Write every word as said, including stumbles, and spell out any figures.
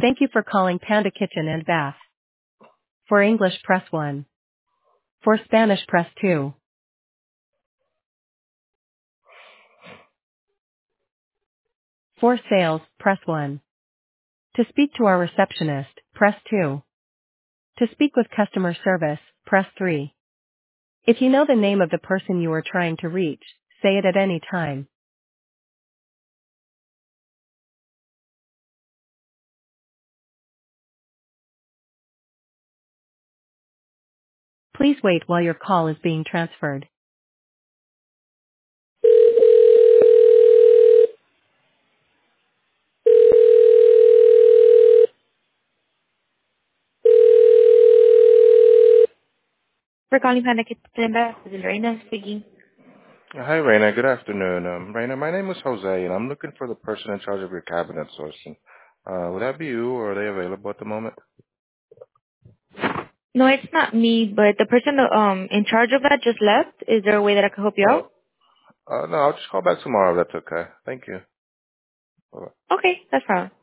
Thank you for calling Panda Kitchen and Bath. For English, press one. For Spanish, press two. For sales, press one. To speak to our receptionist, press two. To speak with customer service, press three. If you know the name of the person you are trying to reach, say it at any time. Please wait while your call is being transferred. For calling Panda Kitchen and Bath, this is Reina speaking. Hi, Raina. Good afternoon. Um, Raina, my name is Jose, and I'm looking for the person in charge of your cabinet sourcing. Uh, would that be you, or are they available at the moment? No, it's not me, but the person um in charge of that just left. Is there a way that I can help you out? Oh, uh, no, I'll just call back tomorrow if that's okay. Thank you. Bye-bye. Okay, that's fine.